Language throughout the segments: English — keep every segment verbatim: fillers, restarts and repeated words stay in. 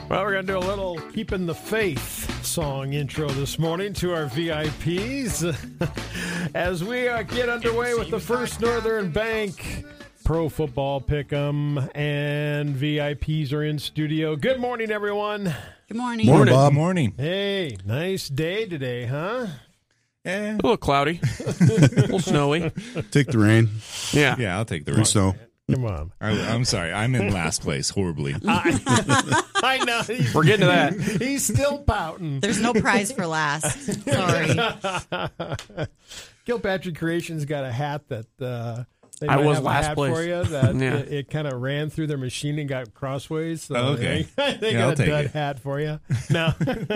Well, we're going to do a little Keeping the Faith song intro this morning to our V I Ps as we uh, get underway with the First Northern Bank Pro Football Pick'em, and V I Ps are in studio. Good morning, everyone. Good morning. Morning, Bob. Good morning. Hey, nice day today, huh? Eh. A little cloudy, a little snowy. Take the rain. Yeah. Yeah, I'll take the Free rain. snow. Come on. I, I'm sorry. I'm in last place horribly. I, I know. He's, We're getting to that. He's still pouting. There's no prize for last. Sorry. Kilpatrick Creations got a hat that uh, they I might was have last a hat place. for you that Yeah. it, it kind of ran through their machine and got crossways. So Oh, okay. They, they Yeah, got I'll a take dud it. hat for you. No.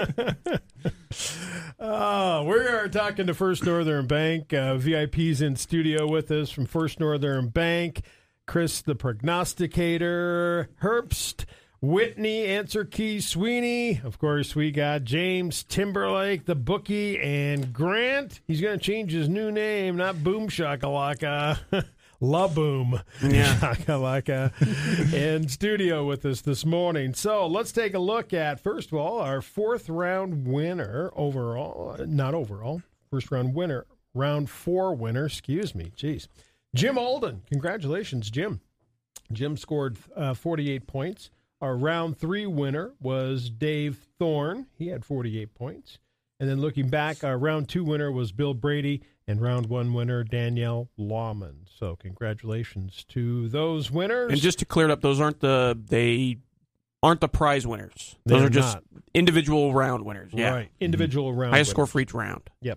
Oh, we are talking to First Northern Bank. Uh, V I Ps in studio with us from First Northern Bank. Chris, the prognosticator, Herbst, Whitney, Answer Key, Sweeney. Of course, we got James Timberlake, the bookie, and Grant. He's going to change his new name, not Boom Shakalaka. La Boom Yeah. Shakalaka in studio with us this morning. So let's take a look at, first of all, our fourth round winner overall. Not overall. First round winner. Round four winner. Excuse me. Jeez. Jim Alden. Congratulations, Jim. Jim scored uh, forty-eight points. Our round three winner was Dave Thorne. He had forty-eight points. And then looking back, our round two winner was Bill Brady, and round one winner, Danielle Lawman. So congratulations to those winners. And just to clear it up, those aren't the they aren't the prize winners. Those They're are just not. individual round winners. Yeah. Right, individual round Highest winners. score for each round. Yep.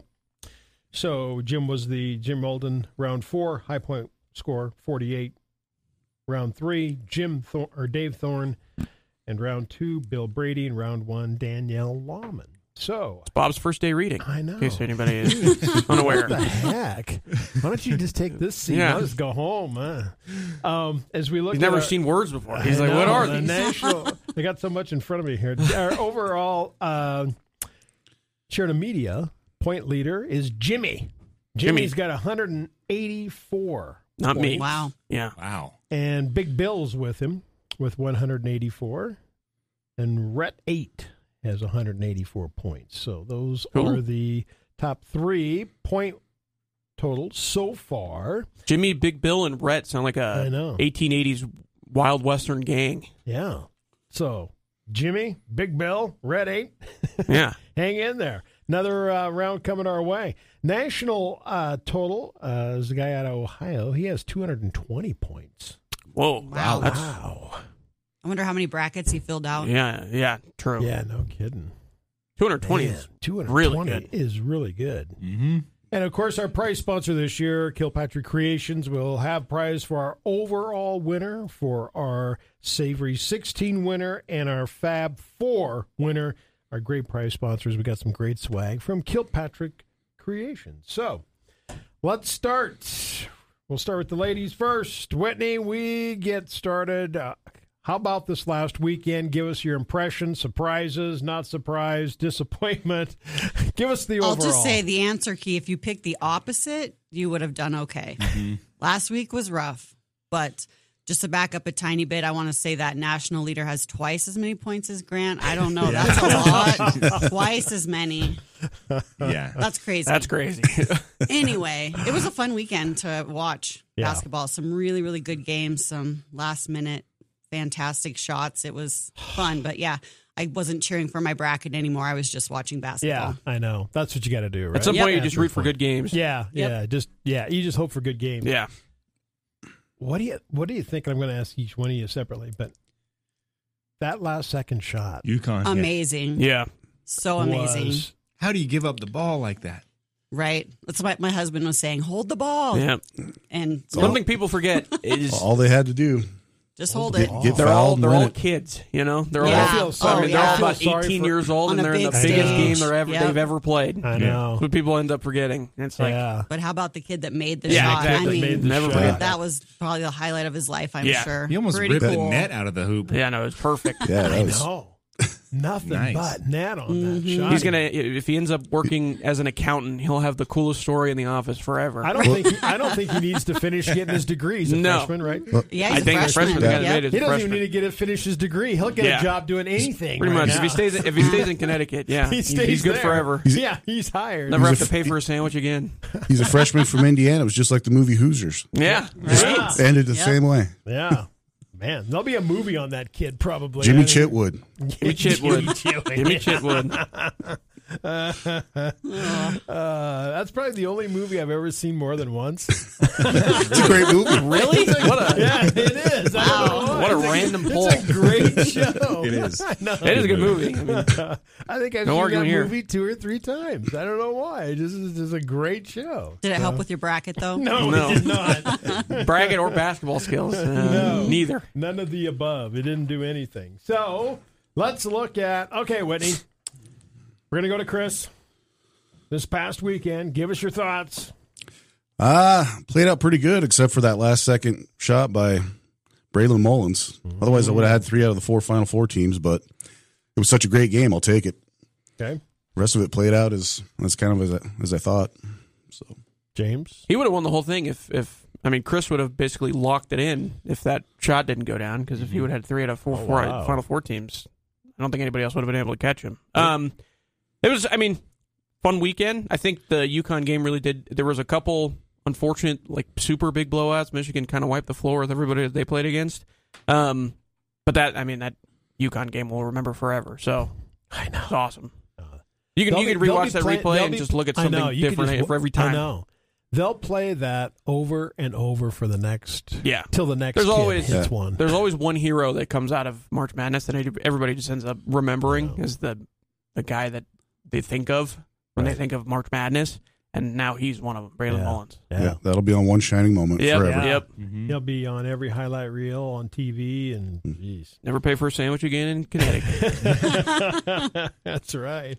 So Jim was the Jim Alden round four, high point score forty-eight. Round three, Jim Thor- or Dave Thorne, and round two, Bill Brady, and round one, Danielle Lawman. So It's Bob's first day reading. I know. In case anybody is unaware. What the heck? Why don't you just take this seat? Yeah. I'll just go home. Huh? Um, as we look, He's at never our- seen words before. He's I like, what know, are the these? National, I got so much in front of me here. Our overall uh, share of media point leader is Jimmy. Jimmy's got one hundred eighty-four. Not me. Wow. Yeah. Wow. And Big Bill's with him with one hundred eighty-four. And Rhett eight has one hundred eighty-four points. So those Cool. are the top three point totals so far. Jimmy, Big Bill, and Rhett sound like I a know. eighteen eighties Wild Western gang. Yeah. So Jimmy, Big Bill, Rhett eight. Yeah. Hang in there. Another uh, round coming our way. National uh, total uh, is the guy out of Ohio. He has two hundred twenty points. Whoa. Wow. That's, Wow. I wonder how many brackets he filled out. yeah. Yeah. True. Yeah, no kidding. two hundred twenty Man, is two hundred twenty really good. is really good. Mm-hmm. And, of course, our prize sponsor this year, Kilpatrick Creations, will have prize for our overall winner, for our Savory sixteen winner, and our Fab four winner. Our great prize sponsors. We got some great swag from Kilpatrick Creations. So let's start. We'll start with the ladies first. Whitney, we get started. Uh, how about this last weekend? Give us your impressions, surprises, not surprise, disappointment. Give us the overall. I'll just say the answer key. If you picked the opposite, you would have done okay. Last week was rough, but just to back up a tiny bit, I want to say that national leader has twice as many points as Grant. I don't know. That's a lot. Twice as many. Yeah. That's crazy. That's crazy. Anyway, it was a fun weekend to watch Yeah. basketball. Some really, really good games, some last minute fantastic shots. It was fun, but yeah, I wasn't cheering for my bracket anymore. I was just watching basketball. Yeah, I know. That's what you got to do, right? At some Yep. point, you At just some root for point. good games. Yeah, Yep. yeah. Just yeah. You just hope for good games. Yeah. What do you What do you think? I'm going to ask each one of you separately, but that last second shot, UConn. yeah. Amazing. Yeah. So amazing. was- How do you give up the ball like that? Right? That's what my husband was saying. Hold the ball. Yeah. And Something people forget is All they had to do. just hold Get, it. get they're fouled all and they're win all it. kids, you know. They're Yeah. all. I feel sorry. I mean, they're yeah. all I feel about sorry eighteen for- years old, On and a they're in the big biggest stage. game they're ever Yep. they've ever played. I Yeah. know. What people end up forgetting. It's like, yeah, But how about the kid that made the Yeah, shot? exactly. I mean, Made the never shot. forget that was probably the highlight of his life, I'm Yeah. sure. He almost Pretty ripped cool. the net out of the hoop. yeah, no, it's perfect. Yeah, I that was. know. nothing Nice. but net on that Mm-hmm. shot. He's gonna if he ends up working as an accountant, he'll have the coolest story in the office forever. I don't think he, I don't think he needs to finish getting his degree. He's a No. freshman, right? Yeah, I he's think a a freshman freshman. kind of Yep. made it. He doesn't freshman. even need to get it finish his degree. He'll get Yeah. a job doing anything. Pretty right much. now. If he stays if he stays in Connecticut, yeah, he he's, stays he's good there. forever. Yeah, he's hired. Never He's have a to pay for a sandwich again. He's a freshman from Indiana. It was just like the movie Hoosiers. Yeah, Yeah. Ended the Yep. same way. Yeah. Man, there'll be a movie on that kid probably. Jimmy I- Chitwood. Jimmy Chitwood. Chitwood. Jimmy Chitwood. Uh, that's probably the only movie I've ever seen more than once. It's a great movie. Really? What a Yeah, it is. I don't know why. what a It's random pull. It's a great show. It is. I know. It is a good movie. I mean, I think I've No seen that argument here. movie two or three times. I don't know why. It just is just a great show. Did it help with your bracket though? No, No. it did not. bracket or basketball skills? Uh, No. Neither. None of the above. It didn't do anything. So let's look at. Okay, Whitney. We're gonna go to Chris. This past weekend, give us your thoughts. Ah, played out pretty good, except for that last second shot by Braylon Mullins. Otherwise, I would have had three out of the four Final Four teams, but it was such a great game. I'll take it. Okay, The rest of it played out as, as kind of as I, as I thought. So James. He would have won the whole thing if, if I mean, Chris would have basically locked it in if that shot didn't go down. Because if he would have had three out of four, Oh, four wow. Final Four teams, I don't think anybody else would have been able to catch him. Um, it was, I mean, fun weekend. I think the UConn game really did. There was a couple unfortunate, like super big blowouts. Michigan kind of wiped the floor with everybody that they played against. Um, but that, I mean, that UConn game we'll remember forever. So I know. it's awesome. You can They'll you be- can they'll rewatch be that play- replay they'll and be- just look at I something know, you can different just- for every time. I know. They'll play that over and over for the next. Yeah. Till the next. There's kid always hits Yeah. one. There's always one hero that comes out of March Madness that everybody just ends up remembering as the the guy that they think of when Right. they think of March Madness, and now he's one of them, Braylon Yeah. Mullins. yeah. Yeah. that'll be on one shining moment Yep, forever. Yeah. yep. He'll be on every highlight reel on T V and jeez. Never pay for a sandwich again in Connecticut. That's right.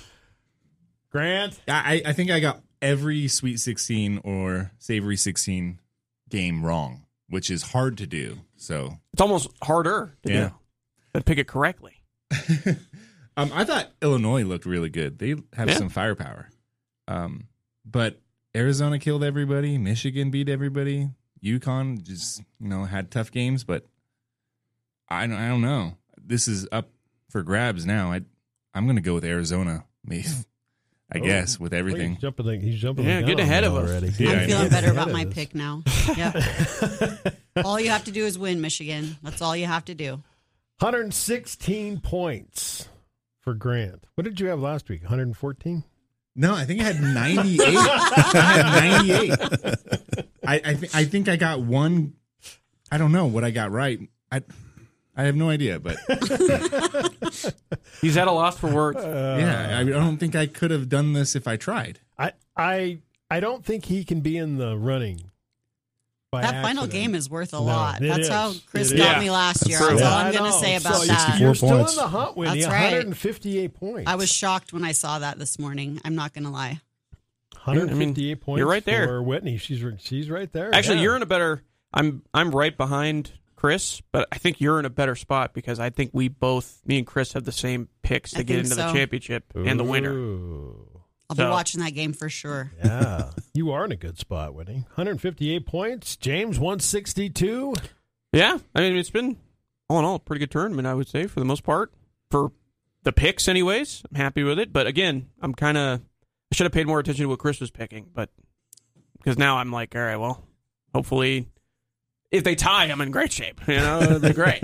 Grant. I, I think I got every Sweet sixteen or Savory sixteen game wrong, which is hard to do. So It's almost harder to Yeah. do than pick it correctly. um, I thought Illinois looked really good. They have Yeah. some firepower. Um, but Arizona killed everybody. Michigan beat everybody. UConn just, you know, had tough games, but I don't, I don't know. This is up for grabs now. I, I'm going to go with Arizona, maybe, I Oh. guess, with everything. He's jumping. The, he's jumping. Yeah, the gun getting on ahead that of us. already. Yeah, I I'm know. feeling Getting better ahead about of my us. pick now. Yep. All you have to do is win, Michigan. That's all you have to do. one hundred sixteen points for Grant. What did you have last week? one hundred fourteen. No, I think I had ninety-eight. I had ninety-eight. I I, th- I think I got one. I don't know what I got right. I I have no idea, but He's at a loss for words. yeah, I, I don't think I could have done this if I tried. I I I don't think he can be in the running. By That final accident. game is worth a No, lot. it That's is. how Chris It got is. me last year. That's That's true. all Yeah, I'm I going to know. say about So that. You're sixty-four still points. in the hunt, Whitney. That's right. one hundred fifty-eight points. I was shocked when I saw that this morning. I'm not going to lie. one hundred fifty-eight I mean, points. you're right there. for Whitney. She's she's right there. Actually, yeah. you're in a better. I'm I'm right behind Chris, but I think you're in a better spot because I think we both, me and Chris, have the same picks to I get think into the so. championship and the winner. Ooh. I'll So- be watching that game for sure. Yeah, you are in a good spot, Whitney. one hundred fifty-eight points. James one sixty-two. Yeah, I mean it's been all in all a pretty good tournament, I would say, for the most part. For the picks, anyways, I'm happy with it. But again, I'm kind of I should have paid more attention to what Chris was picking, but because now I'm like, all right, well, hopefully, if they tie, I'm in great shape. You know, they're great.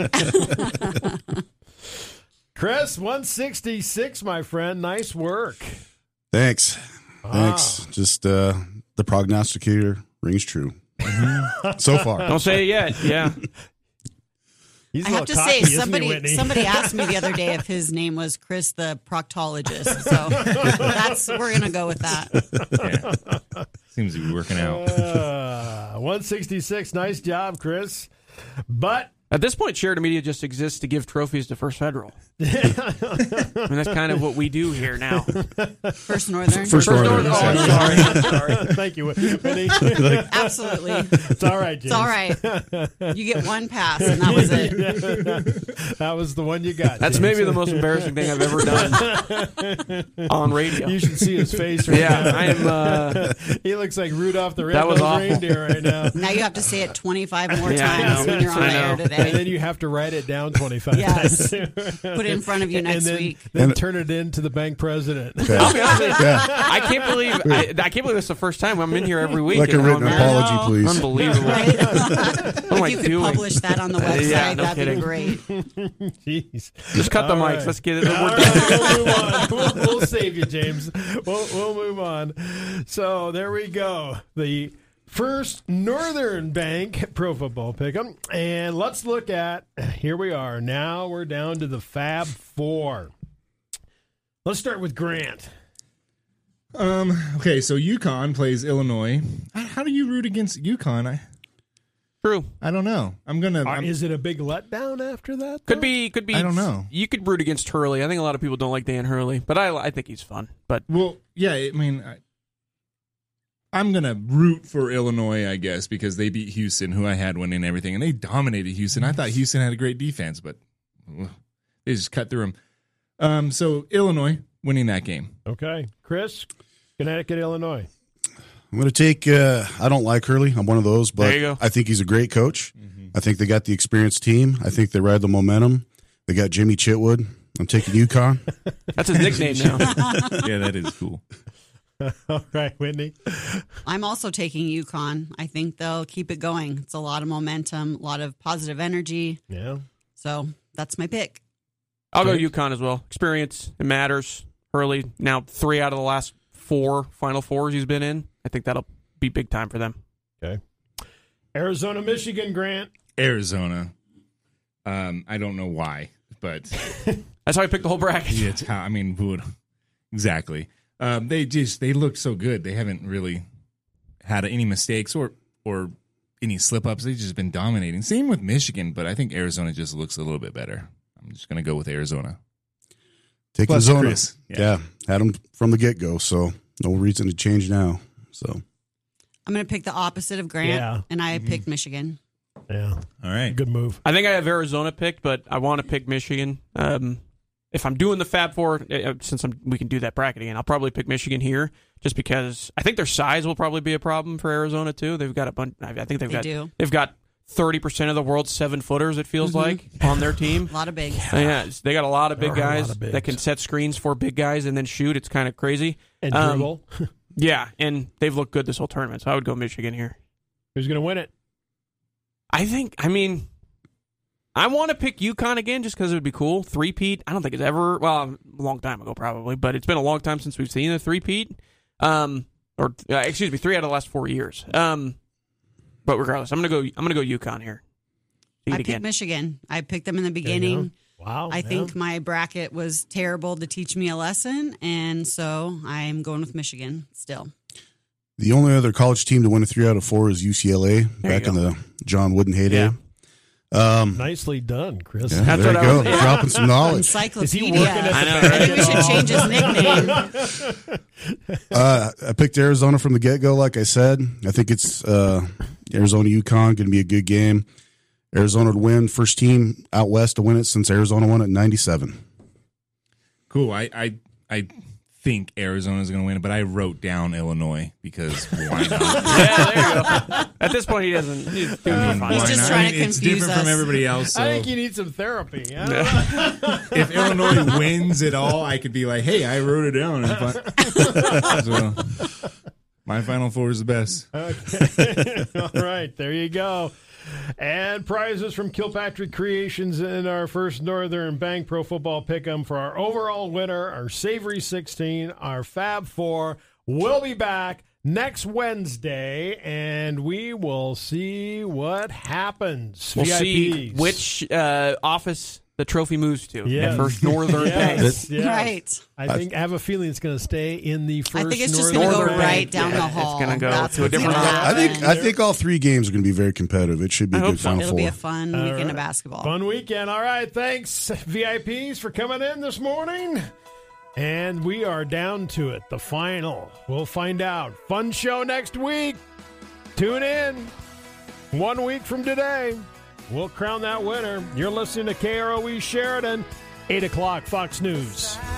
Chris one sixty-six, my friend. Nice work. Thanks. Ah. Thanks. Just uh, the prognosticator rings true. So far. Don't say it yet. Yeah, He's a I have little to cocky, say, isn't he, somebody Whitney? somebody asked me the other day if his name was Chris the proctologist. So that's we're gonna go with that. Yeah. Seems to be working out. Uh, one sixty-six. Nice job, Chris. But At this point, Sheridan Media just exists to give trophies to First Federal. I mean, that's kind of what we do here now. First Northern. First Northern. Oh, I'm sorry. I'm sorry. Thank you, Whitney. Absolutely. It's all right, James. It's all right. You get one pass, and that was it. That was the one you got. That's James. maybe the most embarrassing thing I've ever done on radio. You should see his face right Yeah, now. I am. Uh, He looks like Rudolph the That was Red-Nosed awful. Reindeer right now. Now you have to say it twenty-five more Yeah, I times know. when you're on I the air know. And today. then you have to write it down twenty-five Yes. times. Put it in front of you next and then, week. then And- turn it in to the bank president. Okay. I'll be honest with you, Yeah. I can't believe I, I can't believe this is the first time I'm in here every week. Like a and written I'm- apology, know. please. Unbelievable. Right? What am if I you could doing? publish that on the Uh, website, yeah, no that'd kidding. be great. Jeez. Just cut the All mics. right. Let's get it. All We're right, done. we'll move on. We'll, we'll save you, James. We'll, we'll move on. So there we go. The First Northern Bank Pro Football Pick'em. And let's look at, here we are. Now we're down to the Fab Four. Let's start with Grant. Um. Okay, so UConn plays Illinois. How- How do you root against UConn? I True. I don't know. I'm gonna. Are- I'm, Is it a big letdown after that? Could though? be. Could be. I don't know. You could root against Hurley. I think a lot of people don't like Dan Hurley, but I I think he's fun. But well, yeah. I mean, I, I'm gonna root for Illinois, I guess, because they beat Houston, who I had winning everything, and they dominated Houston. I thought Houston had a great defense, but ugh, they just cut through them. Um. So Illinois winning that game. Okay. Chris, Connecticut, Illinois. I'm going to take, uh, I don't like Hurley. I'm one of those, but There you go. I think he's a great coach. I think they got the experienced team. I think they ride the momentum. They got Jimmy Chitwood. I'm taking UConn. that's his nickname now. Yeah, that is cool. All right, Whitney. I'm also taking UConn. I think they'll keep it going. It's a lot of momentum, a lot of positive energy. Yeah. So that's my pick. I'll go UConn as well. Experience, it matters. Hurley, now three out of the last four Final Fours he's been in. I think that'll be big time for them. Okay. Arizona, Michigan, Grant. Arizona. Um. I don't know why, but That's how I picked the whole bracket. yeah, it's how. I mean, who would exactly? Um. They just they look so good. They haven't really had any mistakes or or any slip ups. They've just been dominating. Same with Michigan, but I think Arizona just looks a little bit better. I'm just gonna go with Arizona. Take Plus Arizona. Chris. Yeah. Yeah. Had them from the get go, so no reason to change now. So I'm going to pick the opposite of Grant, Yeah. and I picked Michigan. Yeah. All right. Good move. I think I have Arizona picked, but I want to pick Michigan. Um, if I'm doing the Fab Four, uh, since I'm, we can do that bracket again, I'll probably pick Michigan here, just because I think their size will probably be a problem for Arizona too. They've got a bunch. I think they've They got do. they've got thirty percent of the world's seven footers. It feels like on their team. A lot of bigs. Uh, yeah, it's- they got a lot of big There are a lot guys of bigs. that can set screens for big guys and then shoot. It's kind of crazy. And Um, dribble. Yeah, and they've looked good this whole tournament, so I would go Michigan here. Who's going to win it? I think, I mean, I want to pick UConn again just because it would be cool. Three-peat, I don't think it's ever, well, a long time ago probably, but it's been a long time since we've seen a three-peat. Um, or, uh, excuse me, three out of the last four years. Um, but regardless, I'm going to go I'm going to go UConn here. See it I picked again. Michigan. I picked them in the There you beginning. go. Wow. I yeah. think my bracket was terrible to teach me a lesson, and so I'm going with Michigan still. the only other college team to win a three out of four is U C L A back you in the John Wooden heyday. Um, Nicely done, Chris. yeah, That's there what you I go. was- yeah. Dropping some knowledge. Encyclopedia. working at the I know, I right? think we should change his nickname. Uh, I picked Arizona from the get go, like I said. I think it's uh, Arizona UConn going to be a good game. Arizona to win. First team out west to win it since Arizona won it in ninety-seven. Cool. I I, I think Arizona's going to win it, but I wrote down Illinois because why not? Yeah, there you go. At this point, he doesn't. He's doing I mean, fine. He's why just not? trying I to mean, it's confuse different us. from everybody else. So I think you need some therapy. I don't know. if Illinois wins it all, I could be like, "Hey, I wrote it down." And fi- so, my Final Four is the best. Okay. All right, there you go. And prizes from Kilpatrick Creations in our First Northern Bank Pro Football Pick'em for our overall winner, our Savory sixteen, our Fab Four. We'll be back next Wednesday, and we will see what happens. We'll V I Ps. see which uh, office the trophy moves to. Yes. At First Northern Bank. Yes, yes. Right. I think I have a feeling it's going to stay in the first. I think it's just Northern going to go Bank. right down Yeah, the it's hall. gonna go That's to a what's different gonna level. I think happen. I think all three games are going to be very competitive. It should be I a hope good so. Final It'll Four. be a fun All weekend right. of basketball. Fun weekend. All right. Thanks, V I Ps, for coming in this morning. And we are down to it. The final. We'll find out. Fun show next week. Tune in. One week from today, we'll crown that winner. You're listening to K R O E Sheridan, eight o'clock Fox News.